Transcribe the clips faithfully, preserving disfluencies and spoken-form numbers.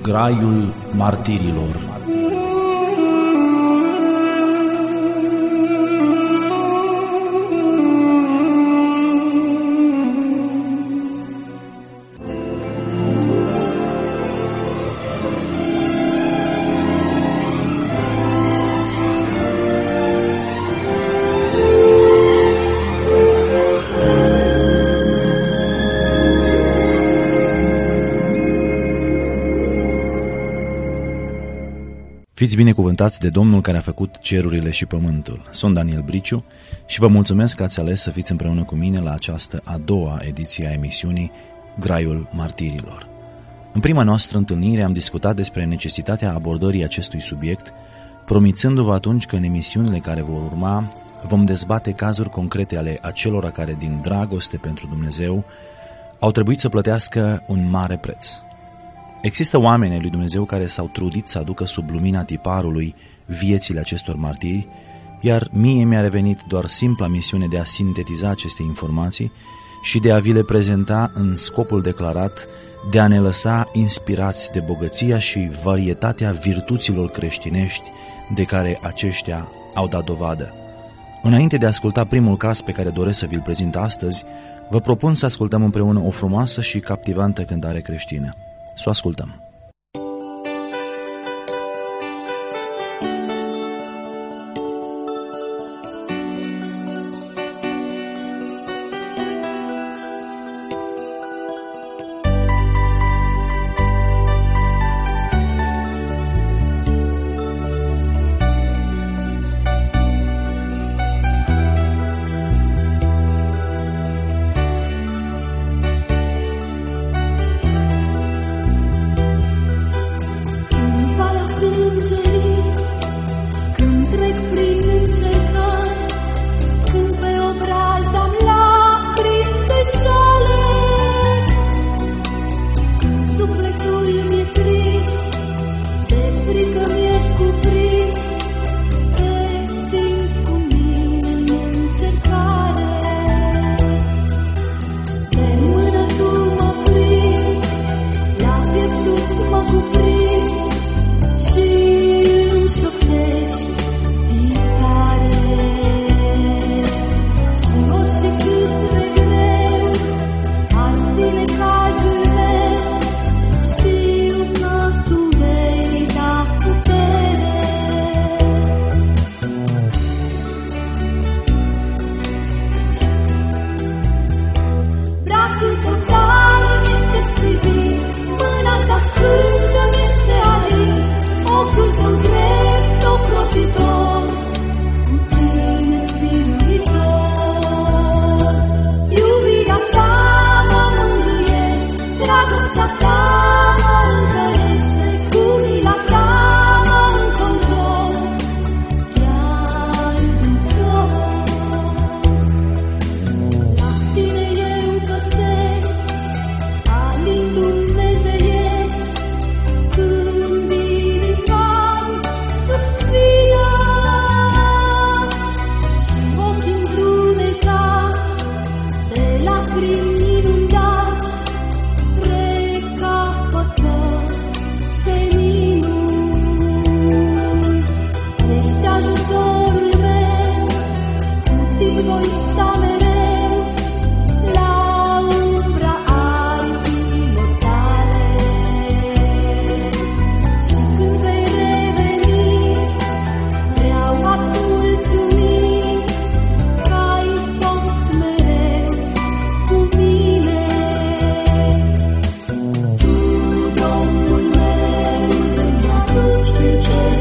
Graiul martirilor. Fiți binecuvântați de Domnul care a făcut cerurile și pământul. Sunt Daniel Briciu și vă mulțumesc că ați ales să fiți împreună cu mine la această a doua ediție a emisiunii Graiul martirilor. În prima noastră întâlnire am discutat despre necesitatea abordării acestui subiect, promițându-vă atunci că în emisiunile care vor urma vom dezbate cazuri concrete ale acelora care din dragoste pentru Dumnezeu au trebuit să plătească un mare preț. Există oameni ai lui Dumnezeu care s-au trudit să aducă sub lumina tiparului viețile acestor martiri, iar mie mi-a revenit doar simpla misiune de a sintetiza aceste informații și de a vi le prezenta în scopul declarat de a ne lăsa inspirați de bogăția și varietatea virtuților creștinești de care aceștia au dat dovadă. Înainte de a asculta primul caz pe care doresc să vi-l prezint astăzi, vă propun să ascultăm împreună o frumoasă și captivantă cântare creștină. Să o ascultăm.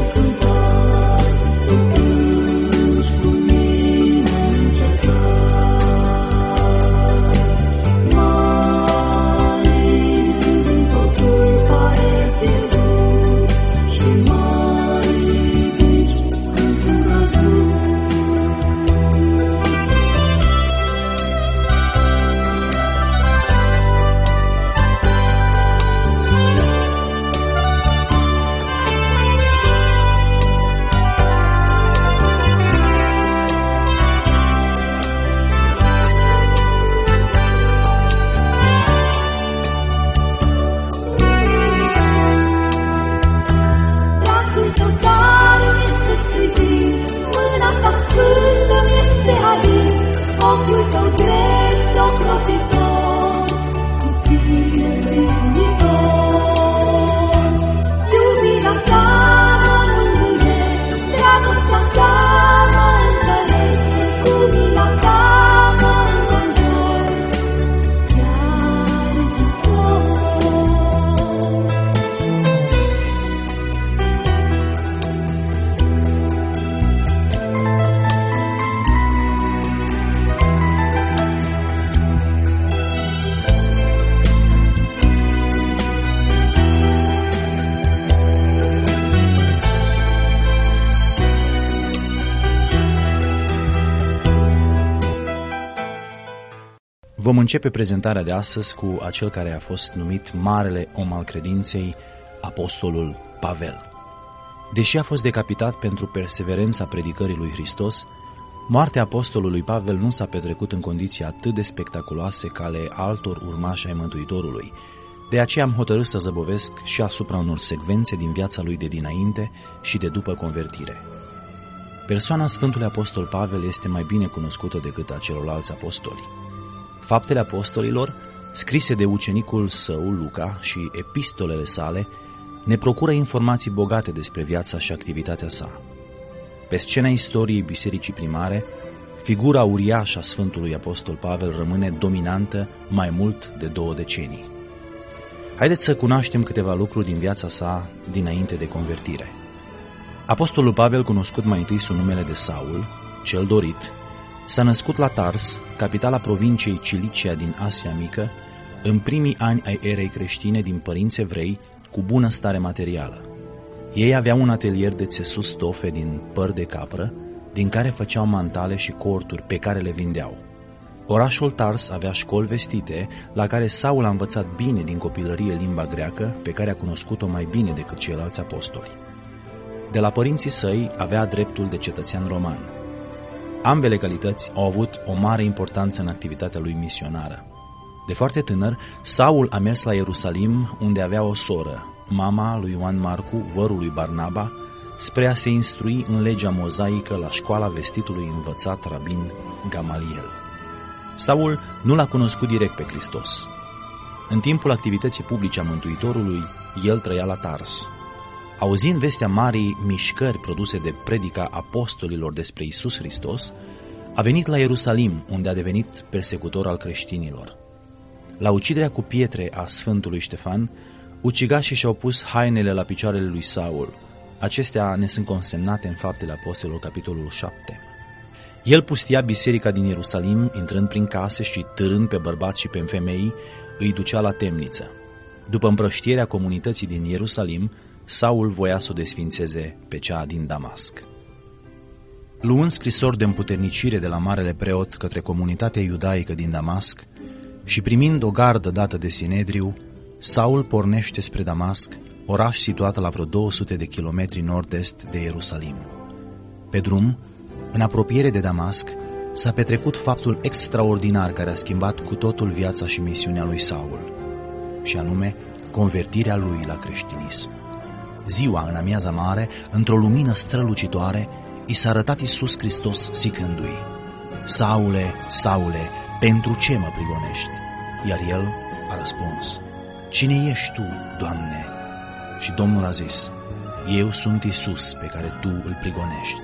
Thank you. Harul tău drept ocrotitor, cu tine zbiruitor. Iubirea ta mă mângâie, dragostea ta mă întărește, cu mila ta mă înconjori, chiar în zor. Vom începe prezentarea de astăzi cu acel care a fost numit Marele Om al Credinței, Apostolul Pavel. Deși a fost decapitat pentru perseverența predicării lui Hristos, moartea apostolului Pavel nu s-a petrecut în condiții atât de spectaculoase ca ale altor urmași ai Mântuitorului. De aceea am hotărât să zăbovesc și asupra unor secvențe din viața lui de dinainte și de după convertire. Persoana Sfântului Apostol Pavel este mai bine cunoscută decât a celorlalți apostoli. Faptele apostolilor, scrise de ucenicul său, Luca, și epistolele sale, ne procură informații bogate despre viața și activitatea sa. Pe scena istoriei bisericii primare, figura uriașă a Sfântului Apostol Pavel rămâne dominantă mai mult de două decenii. Haideți să cunoaștem câteva lucruri din viața sa dinainte de convertire. Apostolul Pavel, cunoscut mai întâi sub numele de Saul, cel dorit, s-a născut la Tars, capitala provinciei Cilicia din Asia Mică, în primii ani ai erei creștine, din părinți evrei cu bună stare materială. Ei aveau un atelier de țesut stofe din păr de capră, din care făceau mantale și corturi pe care le vindeau. Orașul Tars avea școli vestite, la care Saul a învățat bine din copilărie limba greacă, pe care a cunoscut-o mai bine decât ceilalți apostoli. De la părinții săi avea dreptul de cetățean roman. Ambele calități au avut o mare importanță în activitatea lui misionară. De foarte tânăr, Saul a mers la Ierusalim, unde avea o soră, mama lui Ioan Marcu, vărul lui Barnaba, spre a se instrui în legea mozaică la școala vestitului învățat rabin Gamaliel. Saul nu l-a cunoscut direct pe Hristos. În timpul activității publice a Mântuitorului, el trăia la Tars. Auzind vestea marii mișcări produse de predica apostolilor despre Iisus Hristos, a venit la Ierusalim, unde a devenit persecutor al creștinilor. La uciderea cu pietre a Sfântului Ștefan, ucigașii și-au pus hainele la picioarele lui Saul. Acestea ne sunt consemnate în Faptele Apostolilor, capitolul șapte. El pustia biserica din Ierusalim, intrând prin case și târând pe bărbați și pe femei, îi ducea la temniță. După împrăștierea comunității din Ierusalim, Saul voia să o desfințeze pe cea din Damasc. Luând scrisori de împuternicire de la marele preot către comunitatea iudaică din Damasc și primind o gardă dată de Sinedriu, Saul pornește spre Damasc, oraș situat la vreo două sute de kilometri nord-est de Ierusalim. Pe drum, în apropiere de Damasc, s-a petrecut faptul extraordinar care a schimbat cu totul viața și misiunea lui Saul, și anume convertirea lui la creștinism. Ziua, în amiaza mare, într-o lumină strălucitoare, i s-a arătat Iisus Hristos zicându-i: Saule, Saule, pentru ce mă prigonești? Iar el a răspuns: Cine ești tu, Doamne? Și Domnul a zis: Eu sunt Iisus pe care tu îl prigonești.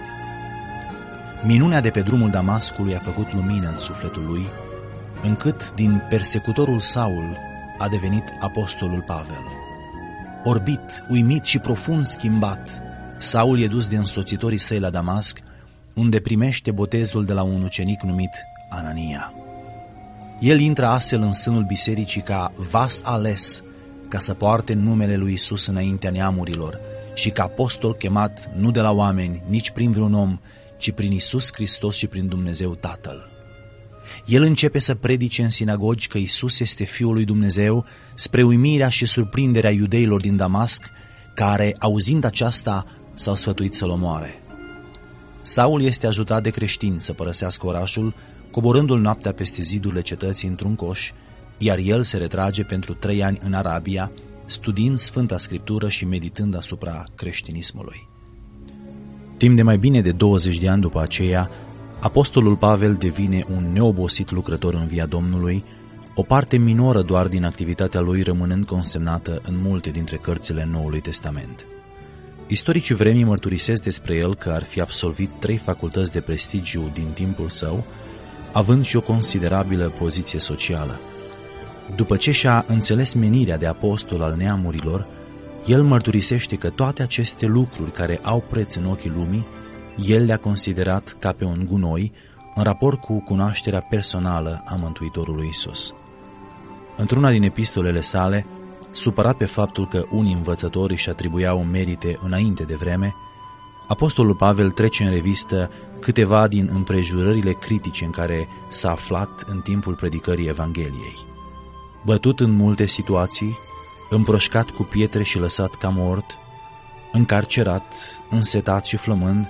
Minunea de pe drumul Damascului a făcut lumină în sufletul lui, încât din persecutorul Saul a devenit apostolul Pavel. Orbit, uimit și profund schimbat, Saul e dus de însoțitorii săi la Damasc, unde primește botezul de la un ucenic numit Anania. El intră astfel în sânul bisericii ca vas ales, ca să poarte numele lui Iisus înaintea neamurilor și ca apostol chemat nu de la oameni, nici prin vreun om, ci prin Iisus Hristos și prin Dumnezeu Tatăl. El începe să predice în sinagogi că Iisus este Fiul lui Dumnezeu, spre uimirea și surprinderea iudeilor din Damasc, care, auzind aceasta, s-au sfătuit să-l omoare. Saul este ajutat de creștini să părăsească orașul, coborându-l noaptea peste zidurile cetății într-un coș, iar el se retrage pentru trei ani în Arabia, studiind Sfânta Scriptură și meditând asupra creștinismului. Timp de mai bine de douăzeci de ani după aceea, Apostolul Pavel devine un neobosit lucrător în via Domnului, o parte minoră doar din activitatea lui rămânând consemnată în multe dintre cărțile Noului Testament. Istoricii vremii mărturisesc despre el că ar fi absolvit trei facultăți de prestigiu din timpul său, având și o considerabilă poziție socială. După ce și-a înțeles menirea de apostol al neamurilor, el mărturisește că toate aceste lucruri care au preț în ochii lumii, el le-a considerat ca pe un gunoi în raport cu cunoașterea personală a Mântuitorului Iisus. Într-una din epistolele sale, supărat pe faptul că unii învățători își atribuiau merite înainte de vreme, apostolul Pavel trece în revistă câteva din împrejurările critice în care s-a aflat în timpul predicării Evangheliei. Bătut în multe situații, împroșcat cu pietre și lăsat ca mort, încarcerat, însetat și flămând,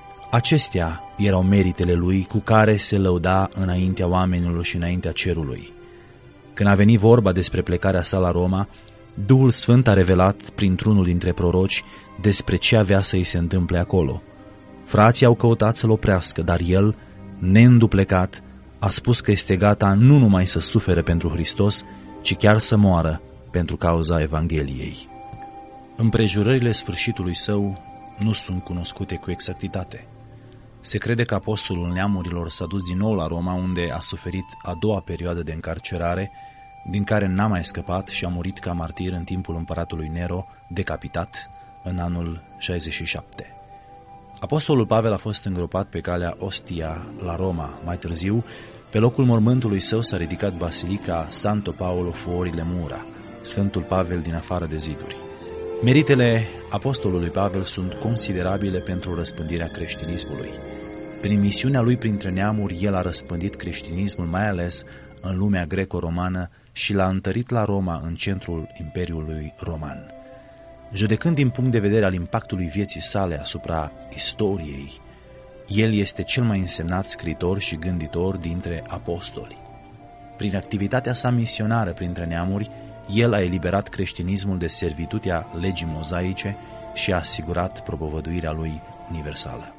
acestea erau meritele lui cu care se lăuda înaintea oamenilor și înaintea cerului. Când a venit vorba despre plecarea sa la Roma, Duhul Sfânt a revelat printr-unul dintre proroci despre ce avea să îi se întâmple acolo. Frații au căutat să-l oprească, dar el, neînduplecat, a spus că este gata nu numai să sufere pentru Hristos, ci chiar să moară pentru cauza Evangheliei. Împrejurările sfârșitului său nu sunt cunoscute cu exactitate. Se crede că apostolul neamurilor s-a dus din nou la Roma, unde a suferit a doua perioadă de încarcerare, din care n-a mai scăpat și a murit ca martir în timpul împăratului Nero, decapitat în anul șaizeci și șapte. Apostolul Pavel a fost îngropat pe calea Ostia la Roma. Mai târziu, pe locul mormântului său s-a ridicat basilica Santo Paolo Fuori le Mura, Sfântul Pavel din afară de ziduri. Meritele apostolului Pavel sunt considerabile pentru răspândirea creștinismului. Prin misiunea lui printre neamuri, el a răspândit creștinismul mai ales în lumea greco-romană și l-a întărit la Roma, în centrul Imperiului Roman. Judecând din punct de vedere al impactului vieții sale asupra istoriei, el este cel mai însemnat scriitor și gânditor dintre apostoli. Prin activitatea sa misionară printre neamuri, el a eliberat creștinismul de servitutea legii mozaice și a asigurat propovăduirea lui universală.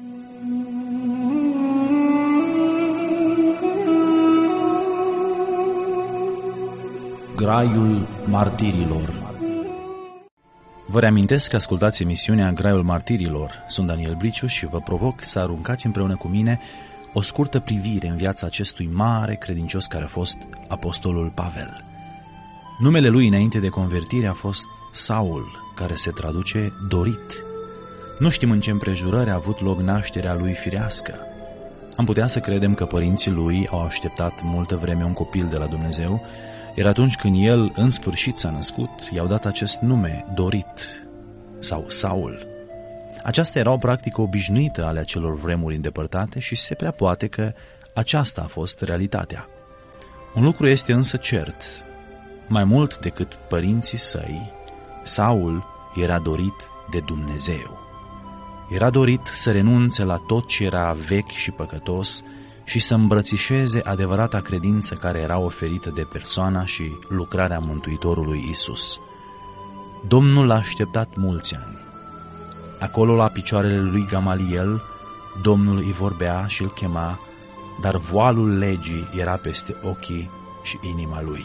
Graiul martirilor. Vă reamintesc că ascultați emisiunea Graiul martirilor. Sunt Daniel Briciu și vă provoc să aruncați împreună cu mine o scurtă privire în viața acestui mare credincios care a fost apostolul Pavel. Numele lui înainte de convertire a fost Saul, care se traduce dorit. Nu știm în ce împrejurări a avut loc nașterea lui firească. Am putea să credem că părinții lui au așteptat multă vreme un copil de la Dumnezeu, iar atunci când el în sfârșit s-a născut, i-au dat acest nume dorit sau Saul. Aceasta era o practică obișnuită ale acelor vremuri îndepărtate și se prea poate că aceasta a fost realitatea. Un lucru este însă cert: mai mult decât părinții săi, Saul era dorit de Dumnezeu. Era dorit să renunțe la tot ce era vechi și păcătos și să îmbrățișeze adevărata credință care era oferită de persoana și lucrarea Mântuitorului Iisus. Domnul l-a așteptat mulți ani. Acolo, la picioarele lui Gamaliel, Domnul îi vorbea și îl chema, dar voalul legii era peste ochii și inima lui.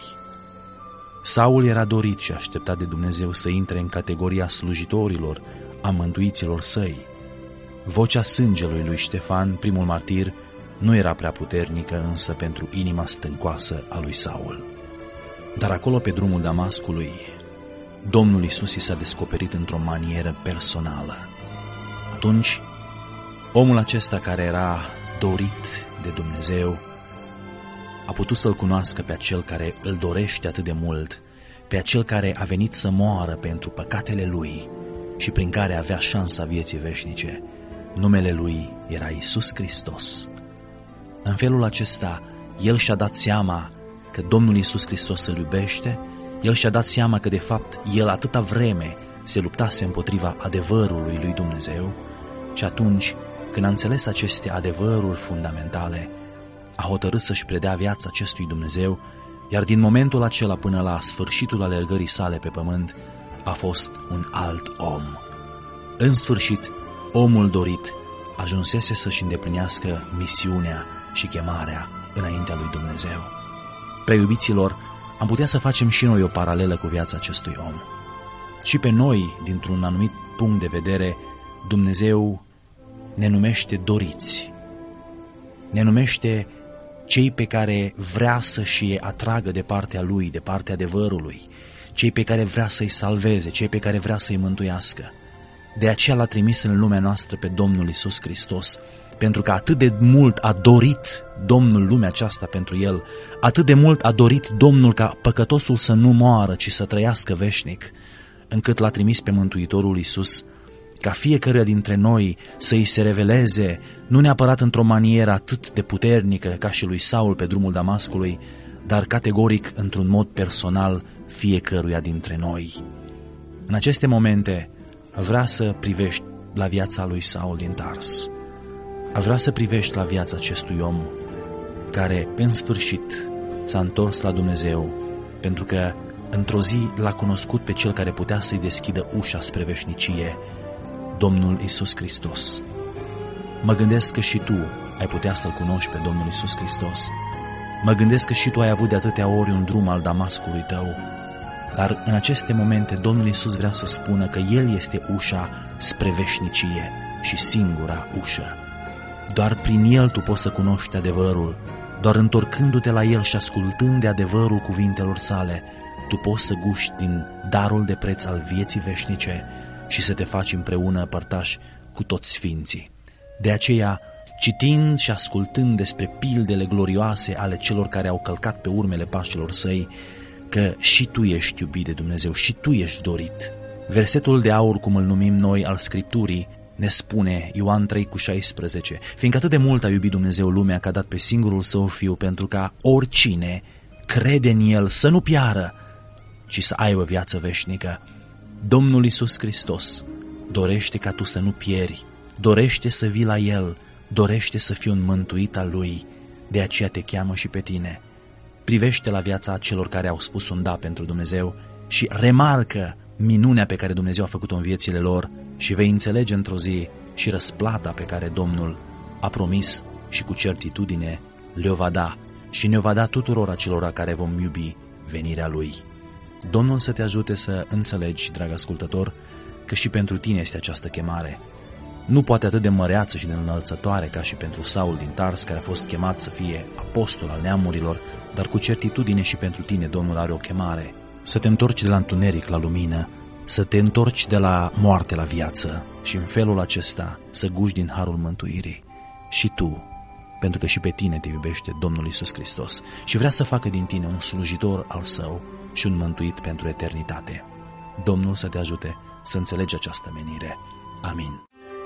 Saul era dorit și așteptat de Dumnezeu să intre în categoria slujitorilor, a mântuiților săi. Vocea sângelui lui Ștefan, primul martir, nu era prea puternică însă pentru inima stâncoasă a lui Saul. Dar acolo, pe drumul Damascului, Domnul Iisus i s-a descoperit într-o manieră personală. Atunci, omul acesta care era dorit de Dumnezeu a putut să-L cunoască pe acel care îl dorește atât de mult, pe acel care a venit să moară pentru păcatele lui și prin care avea șansa vieții veșnice. Numele lui era Iisus Hristos. În felul acesta, el și-a dat seama că Domnul Iisus Hristos îl iubește, el și-a dat seama că de fapt el atâta vreme se luptase împotriva adevărului lui Dumnezeu și atunci, când a înțeles aceste adevăruri fundamentale, a hotărât să-și predea viața acestui Dumnezeu, iar din momentul acela până la sfârșitul alergării sale pe pământ a fost un alt om. În sfârșit, omul dorit ajunsese să-și îndeplinească misiunea și chemarea înaintea lui Dumnezeu. Preiubiților, am putea să facem și noi o paralelă cu viața acestui om. Și pe noi, dintr-un anumit punct de vedere, Dumnezeu ne numește doriți. Ne numește cei pe care vrea să-și atragă de partea Lui, de partea adevărului, cei pe care vrea să-i salveze, cei pe care vrea să-i mântuiască. De aceea l-a trimis în lumea noastră pe Domnul Iisus Hristos, pentru că atât de mult a dorit Domnul lumea aceasta pentru el, atât de mult a dorit Domnul ca păcătosul să nu moară, ci să trăiască veșnic, încât l-a trimis pe Mântuitorul Iisus, ca fiecare dintre noi să îi se reveleze, nu neapărat într-o manieră atât de puternică ca și lui Saul pe drumul Damascului, dar categoric într-un mod personal fiecăruia dintre noi. În aceste momente vrea să privești la viața lui Saul din Tars. Aș vrea să privești la viața acestui om care în sfârșit s-a întors la Dumnezeu, pentru că într-o zi l-a cunoscut pe cel care putea să-i deschidă ușa spre veșnicie, Domnul Iisus Hristos. Mă gândesc că și tu ai putea să-L cunoști pe Domnul Iisus Hristos. Mă gândesc că și tu ai avut de atâtea ori un drum al Damascului tău, dar în aceste momente Domnul Iisus vrea să spună că El este ușa spre veșnicie și singura ușă. Doar prin El tu poți să cunoști adevărul, doar întorcându-te la El și ascultând de adevărul cuvintelor sale, tu poți să guști din darul de preț al vieții veșnice și să te faci împreună părtași cu toți sfinții. De aceea, citind și ascultând despre pildele glorioase ale celor care au călcat pe urmele pașilor săi, că și tu ești iubit de Dumnezeu, și tu ești dorit. Versetul de aur, cum îl numim noi, al Scripturii, ne spune Ioan trei cu șaisprezece, fiindcă atât de mult a iubit Dumnezeu lumea că a dat pe singurul Său Fiu, pentru ca oricine crede în El să nu piară, ci să aibă viață veșnică. Domnul Iisus Hristos dorește ca tu să nu pieri, dorește să vii la El, dorește să fii un mântuit al Lui, de aceea te cheamă și pe tine. Privește la viața celor care au spus un da pentru Dumnezeu și remarcă minunea pe care Dumnezeu a făcut-o în viețile lor și vei înțelege într-o zi și răsplata pe care Domnul a promis și cu certitudine le-o va da și ne-o va da tuturor acelora care vom iubi venirea Lui. Domnul să te ajute să înțelegi, drag ascultător, că și pentru tine este această chemare. Nu poate atât de măreață și de înălțătoare ca și pentru Saul din Tars, care a fost chemat să fie apostol al neamurilor, dar cu certitudine și pentru tine Domnul are o chemare. Să te întorci de la întuneric la lumină, să te întorci de la moarte la viață și în felul acesta să guși din harul mântuirii. Și tu, pentru că și pe tine te iubește Domnul Iisus Hristos și vrea să facă din tine un slujitor al Său și un mântuit pentru eternitate. Domnul să te ajute să înțelegi această menire. Amin.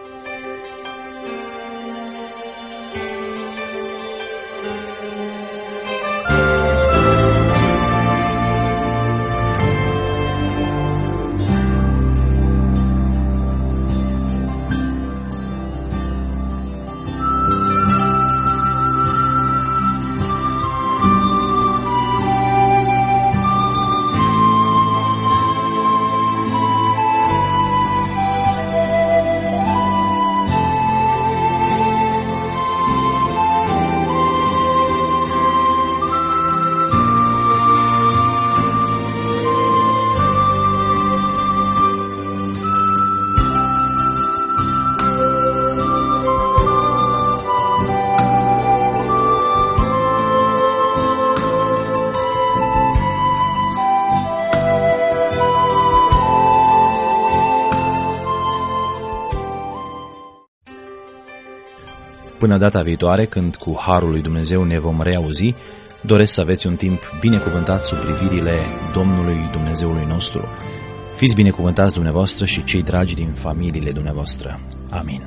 Până data viitoare, când cu harul lui Dumnezeu ne vom reauzi, doresc să aveți un timp binecuvântat sub privirile Domnului Dumnezeului nostru. Fiți binecuvântați dumneavoastră și cei dragi din familiile dumneavoastră. Amin.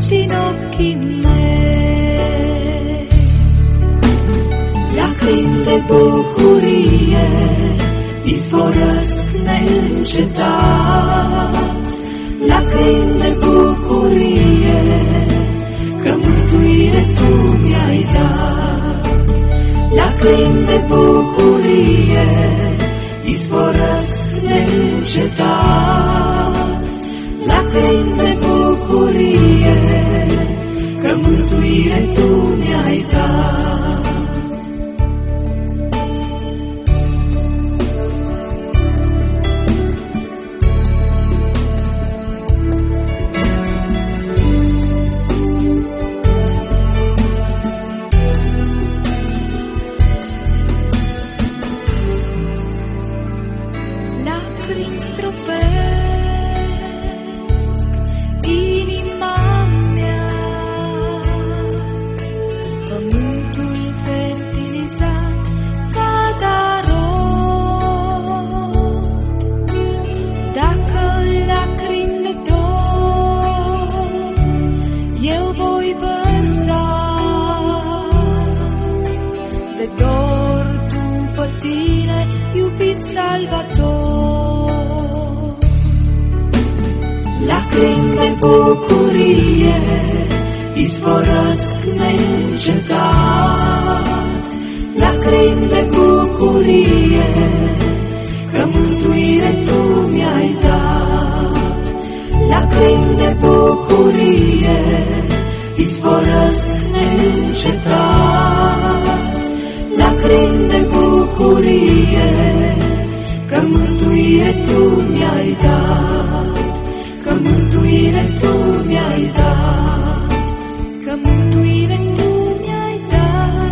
din ochii mei. Lacrimi de bucurie izvorăsc neîncetat, lacrimi de bucurie că mântuire Tu mi-ai dat. Lacrimi de bucurie izvorăsc neîncetat, lacrimi de bucurie că mântuire Tu mi-ai dat. Lacrimi străvesc inima mea, pământul fertilizat va da rod. Dacă lacrimi de dor eu voi vărsa, de dor după Tine, iubit Salvator. Lacrimi de bucurie izvorăsc neîncetat, lacrimi de bucurie că mântuire Tu mi-ai dat. Lacrimi de bucurie izvorăsc neîncetat, lacrimi de bucurie că mântuire Tu mi-ai dat, că mântuire Tu mi-ai dat, că mântuire Tu mi-ai dat.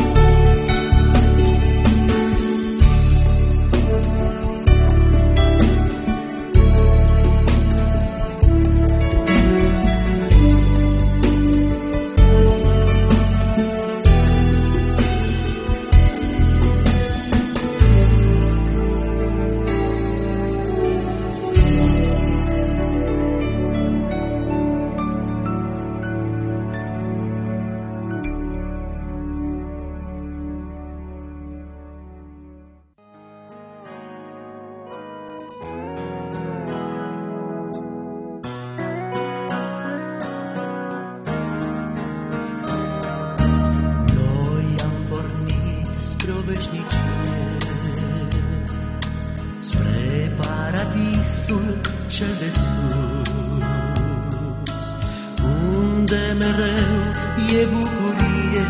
Spre paradisul cel de sus, unde mereu e bucurie,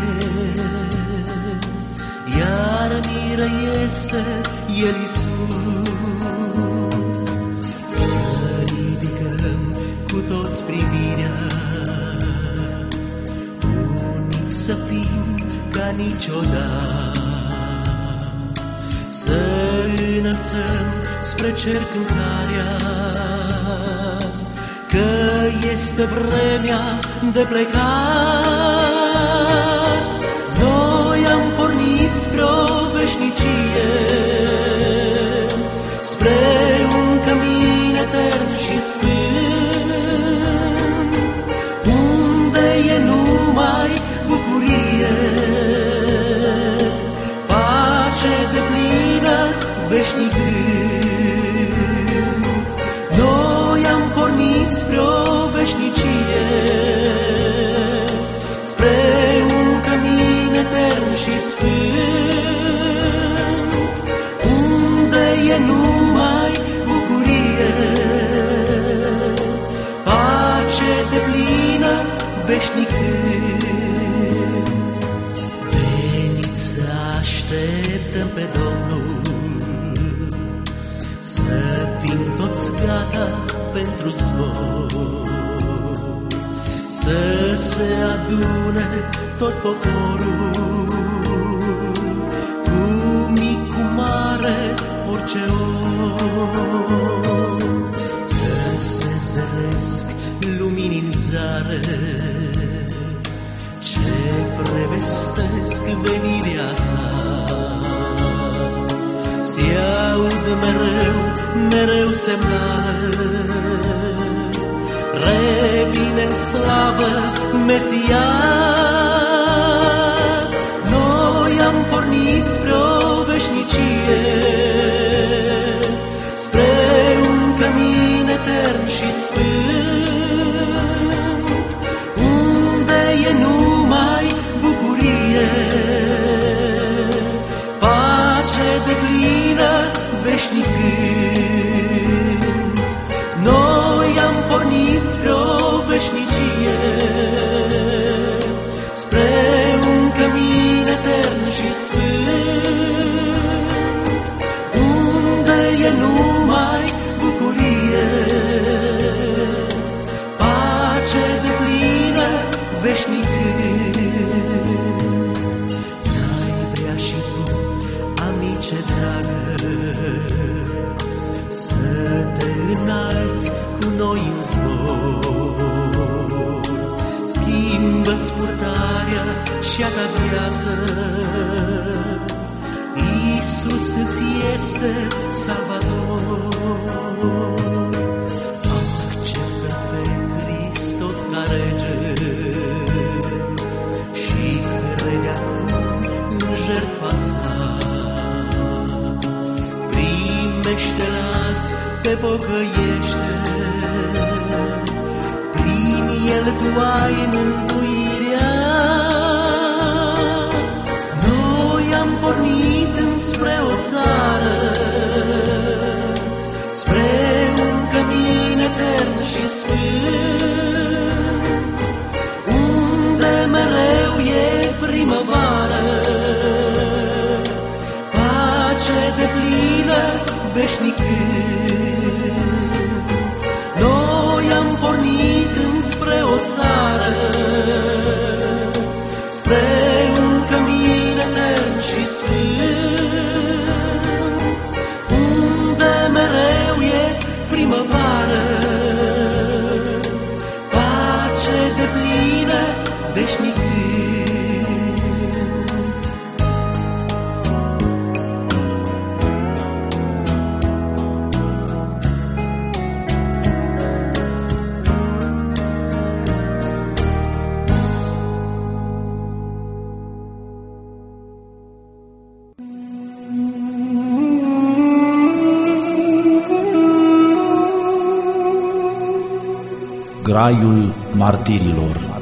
iar mire este El Iisus. Să ridicăm cu toți privirea, uniți să fim ca niciodată, să înălțăm spre cer cântarea, că este vremea de plecat. Noi am pornit spre o veșnicie, spre un cămin etern și sfânt, unde e numai bucurie, pace deplină, veșnic gând. Noi am pornit spre o veșnicie, spre un cămin etern și sfânt, unde e numai bucurie, pace deplină, veșnic gând. Veniți să așteptăm pe Domnul, să fim toți gata pentru zbor, să se adune tot poporul, cu mic, cu mare, orice om, că se zăresc lumini în zare, ce prevestesc venirea sa. Se aud mereu, mereu semnale, revine în slavă Mesia. Noi am pornit spre o veșnicie, spre un cămin etern și sfânt, unde e numai bucurie, pace deplină, veșnic cânt. Noi am pornit spre o veșnicie, spre un cămin etern și sfânt, unde e numai bucurie, pace deplină, veșnic cânt. N-ai vrea și tu, amice dragă, să te înalți cu noi în zbor? Schimbă-ți purtarea și-a ta viață, Iisus îți este Salvador. Acceptă pe Hristos ca Rege și crede acum în jertfa sa. Primește-l azi, te pocăiește, prin el tu ai mântuirea. Noi am pornit înspre o țară, spre un cămin etern și sfânt, unde mereu e primăvară, pace deplină, veșnic cânt. Noi am pornit înspre o țară, spre un cămin etern și sfânt, unde mereu e primăvară, pace deplină, veșnic cânt. Graiul martirilor.